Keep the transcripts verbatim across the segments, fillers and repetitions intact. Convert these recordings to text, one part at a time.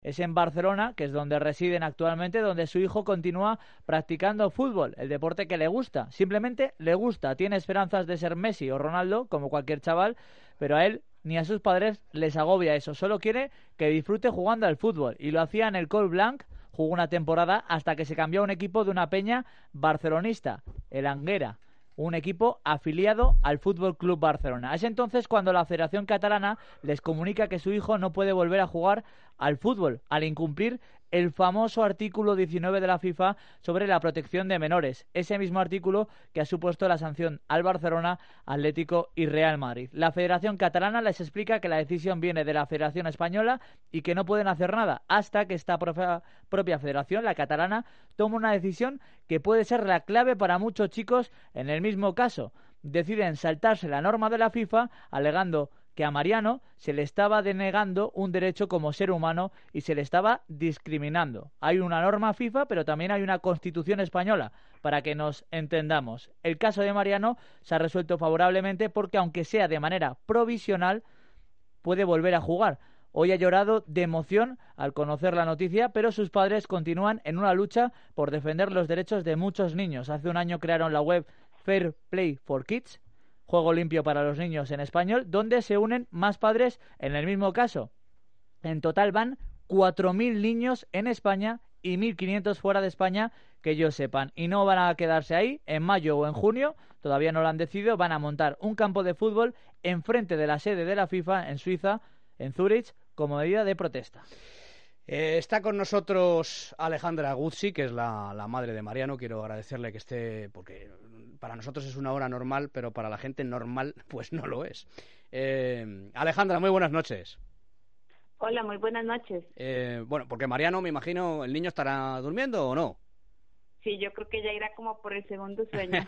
Es en Barcelona, que es donde residen actualmente, donde su hijo continúa practicando fútbol, el deporte que le gusta. Simplemente le gusta. Tiene esperanzas de ser Messi o Ronaldo, como cualquier chaval, pero a él ni a sus padres les agobia eso. Solo quiere que disfrute jugando al fútbol. Y lo hacía en el Col Blanc, jugó una temporada hasta que se cambió a un equipo de una peña barcelonista, el Anguera, un equipo afiliado al Fútbol Club Barcelona. Es entonces cuando la Federación Catalana les comunica que su hijo no puede volver a jugar al fútbol, al incumplir el famoso artículo diecinueve de la FIFA sobre la protección de menores, ese mismo artículo que ha supuesto la sanción al Barcelona, Atlético y Real Madrid. La Federación Catalana les explica que la decisión viene de la Federación Española y que no pueden hacer nada hasta que esta propia federación, la catalana, toma una decisión que puede ser la clave para muchos chicos en el mismo caso. Deciden saltarse la norma de la FIFA alegando que a Mariano se le estaba denegando un derecho como ser humano y se le estaba discriminando. Hay una norma FIFA, pero también hay una Constitución española, para que nos entendamos. El caso de Mariano se ha resuelto favorablemente porque, aunque sea de manera provisional, puede volver a jugar. Hoy ha llorado de emoción al conocer la noticia, pero sus padres continúan en una lucha por defender los derechos de muchos niños. Hace un año crearon la web Fair Play for Kids, Juego Limpio para los Niños en español, donde se unen más padres en el mismo caso. En total van cuatro mil niños en España y mil quinientos fuera de España, que ellos sepan. Y no van a quedarse ahí. En mayo o en junio, todavía no lo han decidido, van a montar un campo de fútbol enfrente de la sede de la FIFA en Suiza, en Zúrich, como medida de protesta. Eh, está con nosotros Alejandra Guzzi, que es la, la madre de Mariano. Quiero agradecerle que esté, porque para nosotros es una hora normal, pero para la gente normal pues no lo es. Eh, Alejandra, muy buenas noches. Hola, muy buenas noches. Eh, bueno, porque Mariano, me imagino, ¿el niño estará durmiendo o no? Sí, yo creo que ya irá como por el segundo sueño.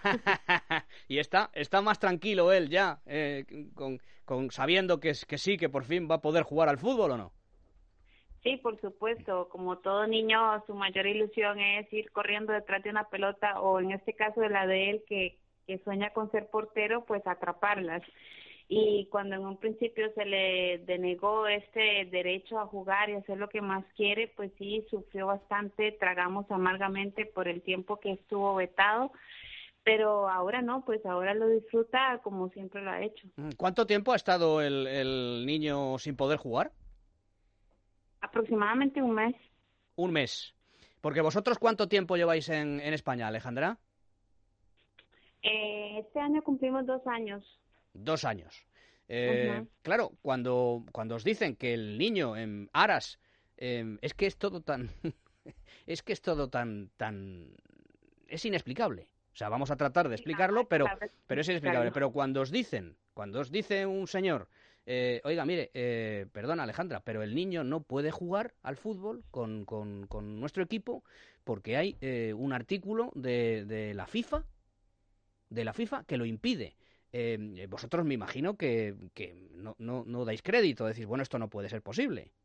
Y está está más tranquilo él ya, eh, con, con sabiendo que, que sí, que por fin va a poder jugar al fútbol, ¿o no? Sí, por supuesto. Como todo niño, su mayor ilusión es ir corriendo detrás de una pelota, o en este caso de la de él, que, que sueña con ser portero, pues atraparlas. Y cuando en un principio se le denegó este derecho a jugar y hacer lo que más quiere, pues sí, sufrió bastante, tragamos amargamente por el tiempo que estuvo vetado, pero ahora no, pues ahora lo disfruta como siempre lo ha hecho. ¿Cuánto tiempo ha estado el, el niño sin poder jugar? Aproximadamente un mes. Un mes. Porque vosotros, ¿cuánto tiempo lleváis en, en España, Alejandra? Eh, este año cumplimos dos años. Dos años. Eh, uh-huh. Claro, cuando, cuando os dicen que el niño en aras, eh, es que es todo tan... es que es todo tan, tan... es inexplicable. O sea, vamos a tratar de explicarlo, pero, pero es inexplicable. Pero cuando os dicen, cuando os dice un señor... Eh, oiga, mire, eh, perdona Alejandra, pero el niño no puede jugar al fútbol con, con, con nuestro equipo porque hay eh, un artículo de, de la FIFA, de la FIFA que lo impide. Eh, vosotros me imagino que, que no, no, no dais crédito, decís, bueno, esto no puede ser posible.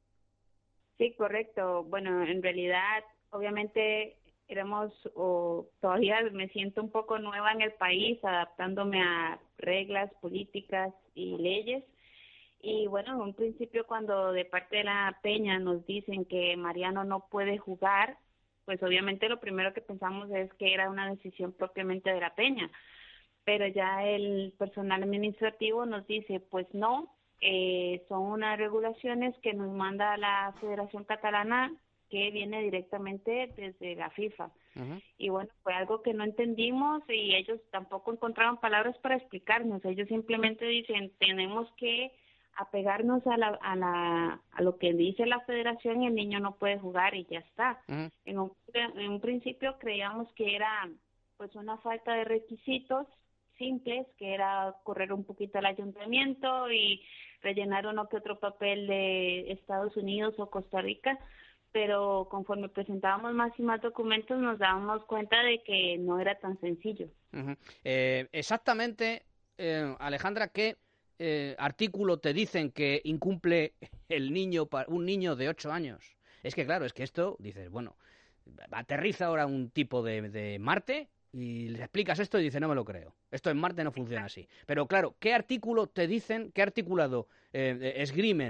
Sí, correcto. Bueno, en realidad, obviamente éramos, o todavía me siento un poco nueva en el país, adaptándome a reglas, políticas y leyes. Y bueno, en un principio cuando de parte de la Peña nos dicen que Mariano no puede jugar, pues obviamente lo primero que pensamos es que era una decisión propiamente de la Peña. Pero ya el personal administrativo nos dice, pues no, eh, son unas regulaciones que nos manda la Federación Catalana, que viene directamente desde la FIFA. Uh-huh. Y bueno, fue algo que no entendimos y ellos tampoco encontraron palabras para explicarnos. Ellos simplemente dicen, tenemos que apegarnos a la, a la a lo que dice la federación y el niño no puede jugar y ya está. Uh-huh. En un, en un principio creíamos que era pues una falta de requisitos simples, que era correr un poquito al ayuntamiento y rellenar uno que otro papel de Estados Unidos o Costa Rica, pero conforme presentábamos más y más documentos nos dábamos cuenta de que no era tan sencillo. Uh-huh. Eh, exactamente, eh, Alejandra, ¿qué eh, artículo te dicen que incumple el niño, un niño de ocho años? Es que claro, es que esto, dices, bueno, aterriza ahora un tipo de, de Marte y le explicas esto y dice, no me lo creo. Esto en Marte no funciona así. Pero claro, ¿qué artículo te dicen, qué articulado eh, esgrimen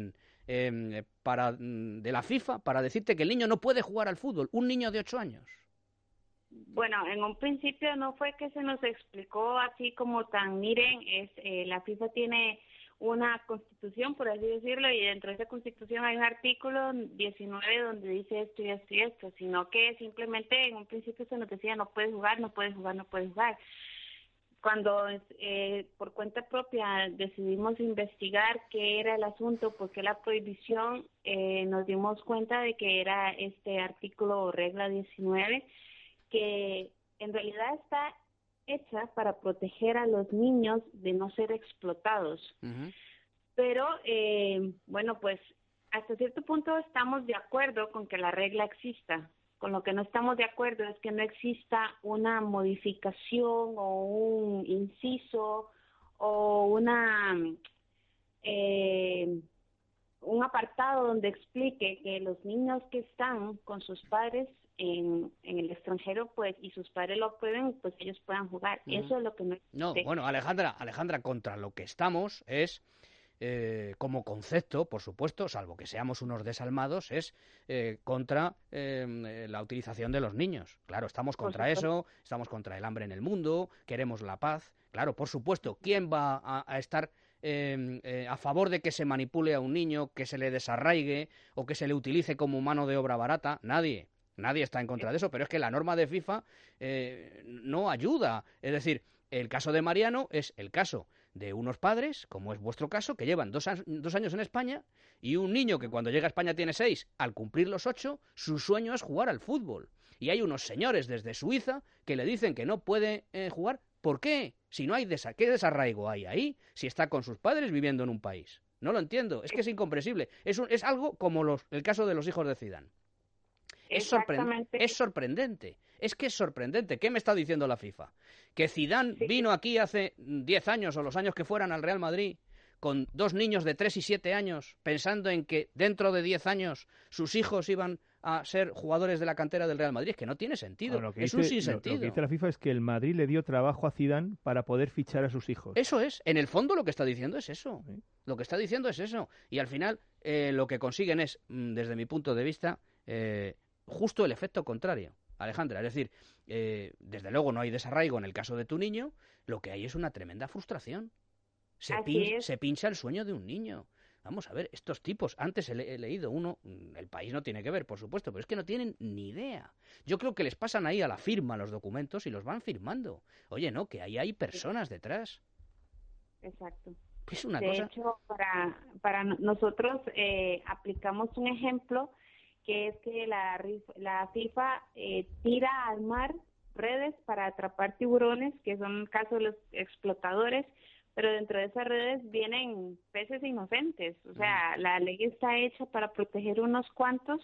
eh, para, de la FIFA para decirte que el niño no puede jugar al fútbol, un niño de ocho años? Bueno, en un principio no fue que se nos explicó así como tan, miren, es eh, la FIFA tiene una constitución, por así decirlo, y dentro de esa constitución hay un artículo diecinueve donde dice esto y esto y esto, sino que simplemente en un principio se nos decía no puedes jugar, no puedes jugar, no puedes jugar. Cuando eh, por cuenta propia decidimos investigar qué era el asunto, por qué la prohibición, eh, nos dimos cuenta de que era este artículo o regla diecinueve, que en realidad está hecha para proteger a los niños de no ser explotados. Uh-huh. Pero, eh, bueno, pues hasta cierto punto estamos de acuerdo con que la regla exista. Con lo que no estamos de acuerdo es que no exista una modificación o un inciso o una eh, un apartado donde explique que los niños que están con sus padres en, en el extranjero, pues, y sus padres lo aprueben, pues ellos puedan jugar. Uh-huh. Eso es lo que no existe. No, bueno, Alejandra, Alejandra, contra lo que estamos es, eh, como concepto, por supuesto, salvo que seamos unos desalmados, es eh, contra eh, la utilización de los niños. Claro, estamos contra eso, estamos contra el hambre en el mundo, queremos la paz. Claro, por supuesto, ¿quién va a, a estar eh, eh, a favor de que se manipule a un niño, que se le desarraigue o que se le utilice como mano de obra barata? Nadie. Nadie está en contra de eso, pero es que la norma de FIFA eh, no ayuda. Es decir, el caso de Mariano es el caso de unos padres, como es vuestro caso, que llevan dos, a- dos años en España, y un niño que cuando llega a España tiene seis, al cumplir los ocho, su sueño es jugar al fútbol. Y hay unos señores desde Suiza que le dicen que no puede eh, jugar. ¿Por qué? Si no hay desa- ¿qué desarraigo hay ahí? Si está con sus padres viviendo en un país. No lo entiendo, es que es incomprensible. Es, un, es algo como los, el caso de los hijos de Zidane. Es, sorpre- es sorprendente, es que es sorprendente. ¿Qué me está diciendo la FIFA? Que Zidane sí. vino aquí hace diez años o los años que fueran al Real Madrid con dos niños de tres y siete años pensando en que dentro de diez años sus hijos iban a ser jugadores de la cantera del Real Madrid. Es que no tiene sentido, bueno, es dice, un sinsentido. Lo, lo que dice la FIFA es que el Madrid le dio trabajo a Zidane para poder fichar a sus hijos. Eso es, en el fondo lo que está diciendo es eso. ¿Sí? Lo que está diciendo es eso. Y al final eh, lo que consiguen es, desde mi punto de vista, eh, justo el efecto contrario, Alejandra. Es decir, eh, desde luego no hay desarraigo en el caso de tu niño, lo que hay es una tremenda frustración. Se, pin- se pincha el sueño de un niño. Vamos a ver, estos tipos, antes he, le- he leído uno, el país no tiene que ver, por supuesto, pero es que no tienen ni idea. Yo creo que les pasan ahí a la firma los documentos y los van firmando. Oye, no, que ahí hay personas detrás. Exacto. Es una de cosa... hecho, para, para nosotros eh, aplicamos un ejemplo que es que la, la FIFA eh, tira al mar redes para atrapar tiburones, que son el caso de los explotadores, pero dentro de esas redes vienen peces inocentes. O sea, la ley está hecha para proteger unos cuantos,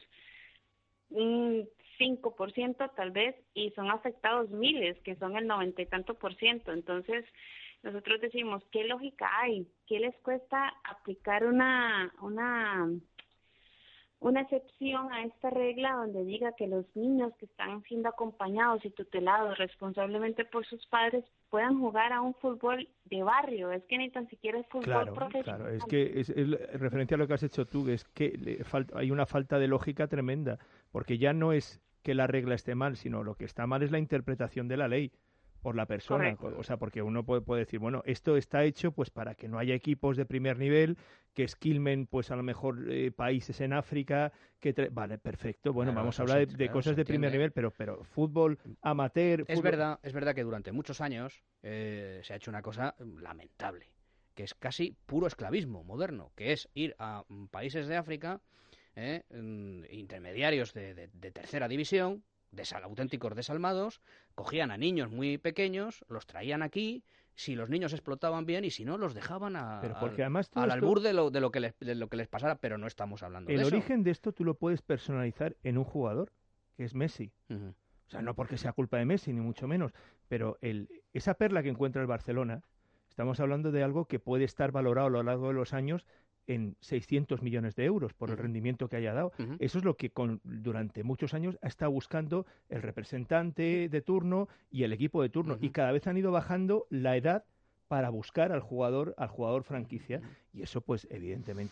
un cinco por ciento tal vez, y son afectados miles, que son el noventa y tanto por ciento. Entonces, nosotros decimos, ¿qué lógica hay? ¿Qué les cuesta aplicar una una una excepción a esta regla donde diga que los niños que están siendo acompañados y tutelados responsablemente por sus padres puedan jugar a un fútbol de barrio? Es que ni tan siquiera es fútbol claro, profesional. Claro, es que es, es referencia a lo que has hecho tú, es que le falta, hay una falta de lógica tremenda, porque ya no es que la regla esté mal, sino lo que está mal es la interpretación de la ley por la persona. Correcto. O sea, porque uno puede, puede decir, bueno, esto está hecho pues para que no haya equipos de primer nivel, que esquilmen pues a lo mejor eh, países en África, que tre- vale, perfecto, bueno, claro, vamos a hablar de, de claro, cosas de primer nivel, pero pero fútbol amateur... Es fútbol... verdad, es verdad que durante muchos años eh, se ha hecho una cosa lamentable, que es casi puro esclavismo moderno, que es ir a países de África, eh, intermediarios de, de, de tercera división, Desal, auténticos desalmados, cogían a niños muy pequeños, los traían aquí, si los niños explotaban bien y si no, los dejaban a, pero porque al, además al esto, albur de lo, de, lo que les, de lo que les pasara, pero no estamos hablando de eso. El origen de esto tú lo puedes personalizar en un jugador, que es Messi. Uh-huh. O sea, no porque sea culpa de Messi, ni mucho menos, pero el, esa perla que encuentra el Barcelona, estamos hablando de algo que puede estar valorado a lo largo de los años en seiscientos millones de euros por el rendimiento que haya dado. Uh-huh. Eso es lo que con, durante muchos años ha estado buscando el representante de turno y el equipo de turno. Uh-huh. Y cada vez han ido bajando la edad para buscar al jugador, al jugador franquicia. Uh-huh. Y eso, pues, evidentemente,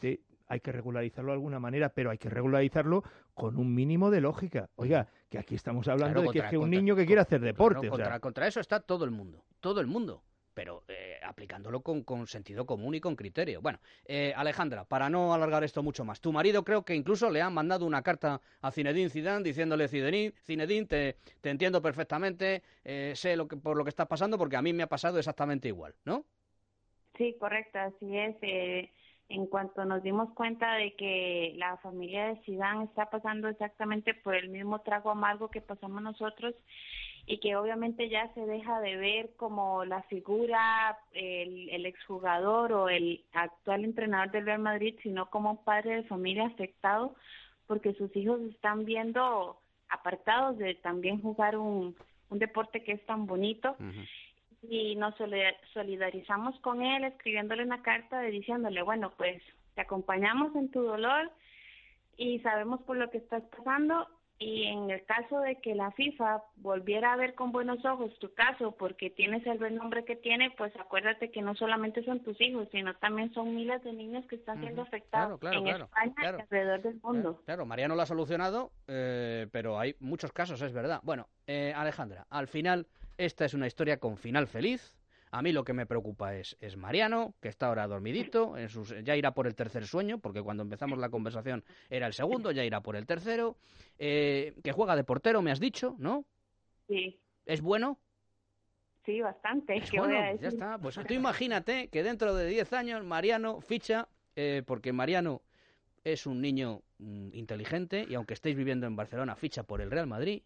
hay que regularizarlo de alguna manera, pero hay que regularizarlo con un mínimo de lógica. Oiga, que aquí estamos hablando claro, de que contra, es que un contra, niño que contra, quiere hacer deporte. Claro, o sea. contra, contra eso está todo el mundo, todo el mundo. Pero eh, aplicándolo con, con sentido común y con criterio. Bueno, eh, Alejandra, para no alargar esto mucho más, tu marido creo que incluso le ha mandado una carta a Zinedine Zidane diciéndole, Zinedine, Zinedine te, te entiendo perfectamente, eh, sé lo que, por lo que estás pasando porque a mí me ha pasado exactamente igual, ¿no? Sí, correcto, así es. Eh, en cuanto nos dimos cuenta de que la familia de Zidane está pasando exactamente por el mismo trago amargo que pasamos nosotros, y que obviamente ya se deja de ver como la figura, el, el exjugador o el actual entrenador del Real Madrid, sino como un padre de familia afectado, porque sus hijos están viendo apartados de también jugar un, un deporte que es tan bonito. Uh-huh. Y nos solidarizamos con él escribiéndole una carta de diciéndole, bueno, pues te acompañamos en tu dolor y sabemos por lo que estás pasando. Y en el caso de que la FIFA volviera a ver con buenos ojos tu caso porque tienes el buen nombre que tiene, pues acuérdate que no solamente son tus hijos, sino también son miles de niños que están siendo afectados claro, claro, en claro, España claro, y alrededor del mundo. Claro, claro, Mariano lo ha solucionado, eh, pero hay muchos casos, es verdad. Bueno, eh, Alejandra, al final esta es una historia con final feliz. A mí lo que me preocupa es, es Mariano, que está ahora dormidito, en sus, ya irá por el tercer sueño, porque cuando empezamos la conversación era el segundo, ya irá por el tercero, eh, que juega de portero, me has dicho, ¿no? Sí. ¿Es bueno? Sí, bastante. Es ¿Qué bueno, voy a decir? ya está. Pues tú imagínate que dentro de diez años Mariano ficha, eh, porque Mariano es un niño mm, inteligente y aunque estéis viviendo en Barcelona, ficha por el Real Madrid.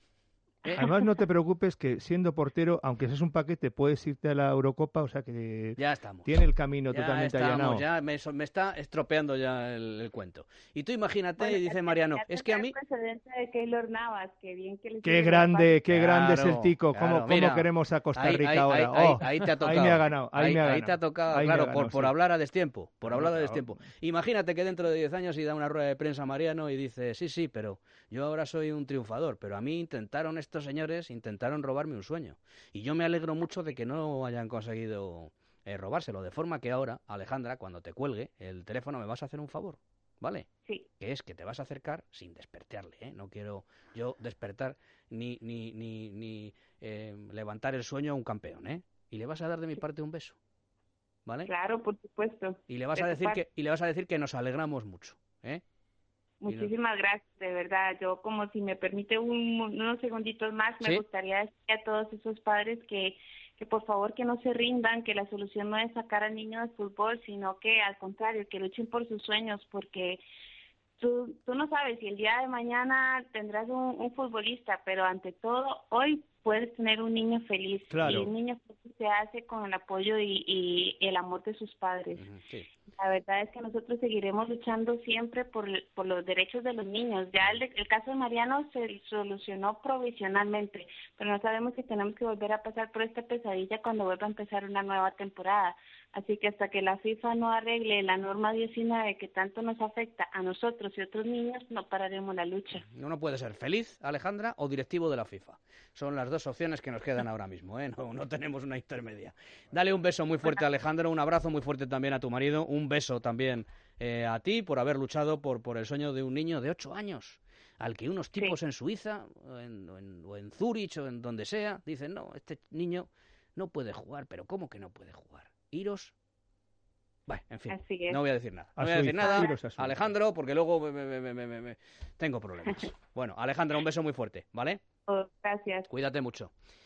Además, no te preocupes que siendo portero, aunque seas un paquete, puedes irte a la Eurocopa, o sea que ya estamos. Tiene el camino ya totalmente estamos, allanado. Ya me, me está estropeando ya el, el cuento. Y tú imagínate, bueno, y dice Mariano, es que a mí... El precedente de Keylor Navas, que bien que le Qué grande, qué claro, grande es el tico. claro, ¿Cómo, mira, cómo queremos a Costa Rica ahí, ahora? Ahí, oh, ahí, ahí te ha tocado. Ahí me ha ganado. Ahí, ahí, me ha ahí ganado. te ha tocado, ahí claro, ha ganado, por, por sí. hablar a destiempo. Por no, hablar no, a no. destiempo. Imagínate que dentro de diez años y da una rueda de prensa a Mariano y dice, sí, sí, pero yo ahora soy un triunfador, pero a mí intentaron estos señores, intentaron robarme un sueño. Y yo me alegro mucho de que no hayan conseguido eh, robárselo, de forma que ahora, Alejandra, cuando te cuelgue el teléfono me vas a hacer un favor, ¿vale? Sí. Que es que te vas a acercar sin despertarle, ¿eh? No quiero yo despertar ni, ni, ni, ni eh, levantar el sueño a un campeón, ¿eh? Y le vas a dar de mi parte un beso, ¿vale? Claro, por supuesto. Y le vas de a decir parte. que y le vas a decir que nos alegramos mucho, ¿eh? Muchísimas gracias, de verdad. Yo, como si me permite un, unos segunditos más, me ¿Sí? gustaría decir a todos esos padres que, que por favor que no se rindan, que la solución no es sacar al niño del fútbol, sino que al contrario, que luchen por sus sueños, porque tú, tú no sabes si el día de mañana tendrás un, un futbolista, pero ante todo, hoy puedes tener un niño feliz. Claro. Y un niño feliz se hace con el apoyo y, y el amor de sus padres. Uh-huh, sí. La verdad es que nosotros seguiremos luchando siempre por, por los derechos de los niños. Ya el, el caso de Mariano se solucionó provisionalmente, pero no sabemos si tenemos que volver a pasar por esta pesadilla cuando vuelva a empezar una nueva temporada. Así que hasta que la FIFA no arregle la norma diecinueve que tanto nos afecta a nosotros y otros niños, no pararemos la lucha. Uno puede ser feliz, Alejandra, o directivo de la FIFA. Son las dos opciones que nos quedan ahora mismo, ¿eh? No, no tenemos una intermedia. Dale un beso muy fuerte a Alejandra, un abrazo muy fuerte también a tu marido, un beso también eh, a ti por haber luchado por, por el sueño de un niño de ocho años, al que unos tipos Sí. en Suiza o en, o en, o en Zúrich o en donde sea, dicen, no, este niño no puede jugar, pero ¿cómo que no puede jugar? Iros... Bueno, en fin, Así es. no voy a decir nada. No A voy a decir Suiza, nada, iros a Suiza. Alejandro, porque luego me, me, me, me, me, me... tengo problemas. Bueno, Alejandra, un beso muy fuerte, ¿vale? Oh, gracias. Cuídate mucho.